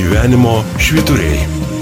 Gyvenimo švyturiai.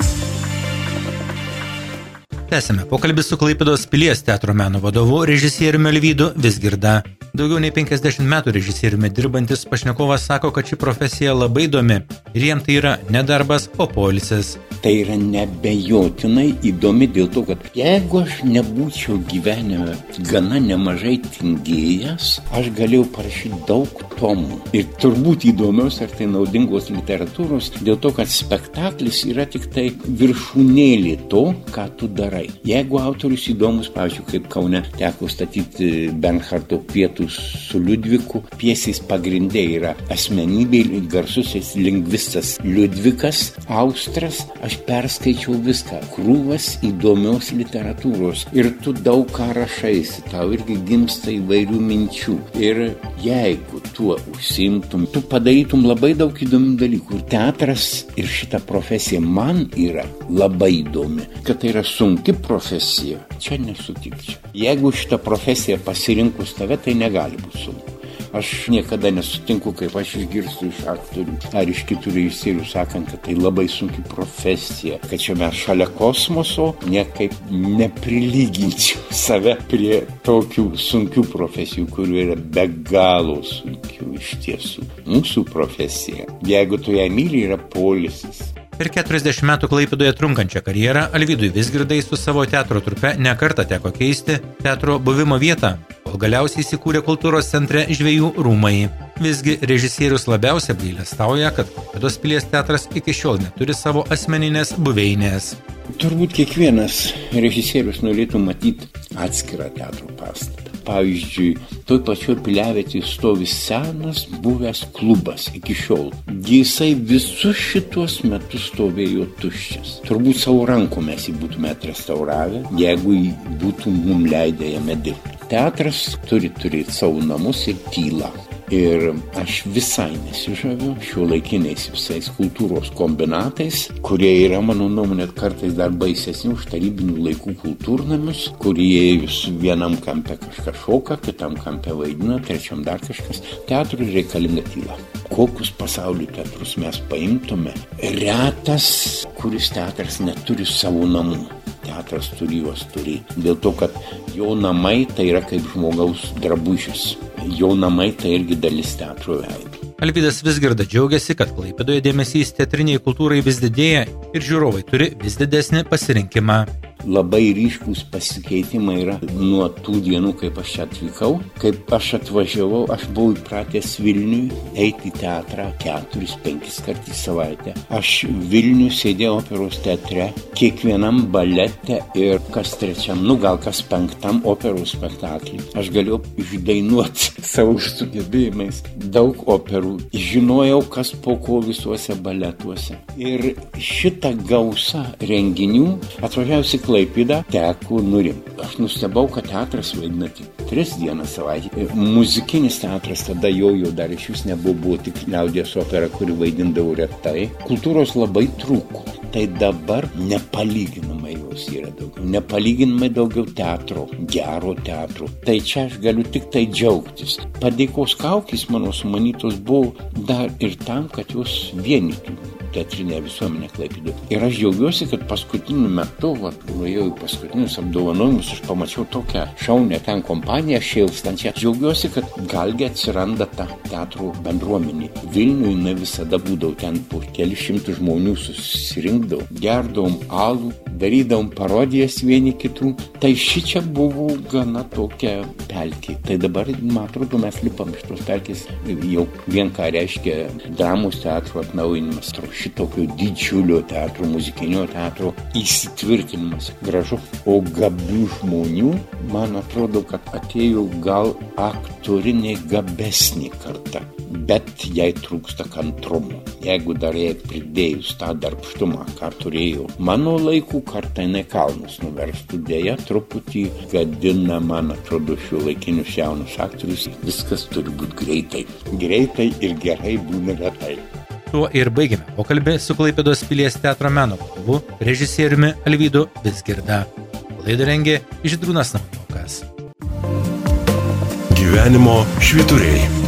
Tęsime pokalbį su Klaipėdos pilies teatro meno vadovu, režisieriumi Alvydu Vizgirda. Daugiau nei 50 metų režisieriumi dirbantis pašnekovas sako, kad ši profesija labai įdomi ir jam tai yra ne darbas, o poilsis. Tai yra nebejotinai įdomi dėl to, kad jeigu aš nebūčiau gyvenime gana nemažai tingėjęs, aš galėjau parašyti daug tomų. Ir turbūt įdomios ar tai naudingos literatūros, dėl to, kad spektaklis yra tik tai viršūnėlė to, ką tu darai. Jeigu autorius įdomus, pavyzdžiui, kaip Kaune teko statyti Bernhardo pietus su Liudviku, pjesės pagrindė yra asmenybė, garsusis lingvistas Liudvikas, Austras, aš perskaičiau viską, krūvas įdomios literatūros ir tu daug ką rašaisi, tau irgi gimsta įvairių minčių ir jeigu tuo užsiimtum, tu padarytum labai daug įdomių dalykų ir teatras ir šita profesija man yra labai įdomi, kad tai yra sunki profesija, čia nesutikčiau. Jeigu šitą profesiją pasirinkus tave, tai negali būti sunku. Aš niekada nesutinku, kaip aš išgirstu iš aktorių ar iš kitų režisierių sakant, kad tai labai sunki profesija, kad čia mes šalia kosmoso, niekaip neprilyginčiau save prie tokių sunkių profesijų, kurių yra be galo sunkių iš tiesų. Mūsų profesija, jeigu tu ją myli, yra poilsis. Per 40 metų Klaipėdoje trunkančią karjerą Alvydui Vizgirdai su savo teatro trupe nekartą teko keisti teatro buvimo vietą, kol galiausiai įsikūrė kultūros centre Žvejų rūmai. Visgi režisierius labiausiai apgailestauja, kad Klaipėdos pilies teatras iki šiol neturi savo asmeninės buveinės. Turbūt kiekvienas režisierius norėtų matyti atskirą teatro pastatą. Pavyzdžiui, toj pačioj Piliavietėje stovi senas buvęs klubas iki šiol. Jisai visus šitos metus stovėjo tuščias. Turbūt savo ranko mes jį būtume atrestauravę, jeigu jį būtų mum leidę jame dirbti. Teatras turi turėti savo namus ir tylą. Ir aš visai nesižaviu šiuolaikiniais visais kultūros kombinatais, kurie yra, mano nuomonė, kartais dar baisesni už tarybinių laikų kultūrnamius, kurie vienam kampe kažką šoka, kitam kampe vaidina, trečiam dar kažkas. Teatrui reikalinga tyla. Kokius pasaulio teatrus mes paimtume, retas, kuris teatras neturi savo namų. Teatras turi juos turėti. Dėl to, kad jo namai tai yra kaip žmogaus drabužis. Jo namai tai irgi dalis teatro veido. Alvydas Vizgirda džiaugiasi, kad Klaipėdoje dėmesys teatriniai kultūrai vis didėja ir žiūrovai turi vis didesnį pasirinkimą. Labai ryškūs pasikeitimai yra nuo tų dienų, kaip aš čia atvykau. Kaip aš atvažiavau, aš buvau įpratęs Vilniui eiti į teatrą 4-5 kartus į savaitę. Aš Vilniui sėdėjau operos teatre, kiekvienam balete ir kas trečiam, gal kas penktam operos spektaklį. Aš galėjau išdainuoti savo sugebėjimais daug operų. Žinojau, kas po ko visuose baletuose. Ir šitą gausą renginių atvažiavusi Klaipėdą teko nurimti. Aš nustebau, kad teatras vaidina tik 3 dienas savaitę. Muzikinis teatras tada jo dar iš vis nebuvo tik liaudies opera, kuri vaidindavo retai. Kultūros labai trūko. Tai dabar nepalyginamai jos yra daugiau. Nepalyginamai daugiau teatro, gero teatro. Tai čia aš galiu tik tai džiaugtis. Padėkos kaukės mano sumanytos buvo dar ir tam, kad jos vienytų teatrinę visuomenę Klaipėdoje. Ir aš džiaugiuosi, kad paskutiniu metu, nuėjau į paskutinius apdovanojimus, aš pamačiau tokią šaunę ten kompaniją šėlstančią. Džiaugiuosi, kad galgi atsiranda ta teatro bendruomenė. Vilniuje visada būdavo ten po keli šimtų žmonių susirinkdavo, gerdavom alų, darydavom parodijas vieni kitų. Tai šičia buvo gana tokia pelkė. Tai dabar, man atrodo, mes lipam iš tos pelkės jau vien ką reiškia dramos teatro atnaujinimas. Šitokio didžiulio teatro, muzikinio teatro įsitvirtinimas. Gražu. O gabių žmonių, man atrodo, kad atėjo gal aktoriniai gabesnė karta. Bet jai trūksta kantrumo. Jeigu dar jai pridėjus tą darbštumą, ką turėjo mano laikų kartą, jinai kalnus nuverstų. Dėja, truputį gadina, man atrodo, šiuolaikinius jaunus aktorius. Viskas turi būti greitai. Greitai ir gerai būna retai. Tuo ir baigėme pokalbį su Klaipėdos pilies teatro meno vadovu, režisieriumi Alvydu Vizgirda. Laidą rengė Žydrūnas Naujokas. Gyvenimo švyturiai.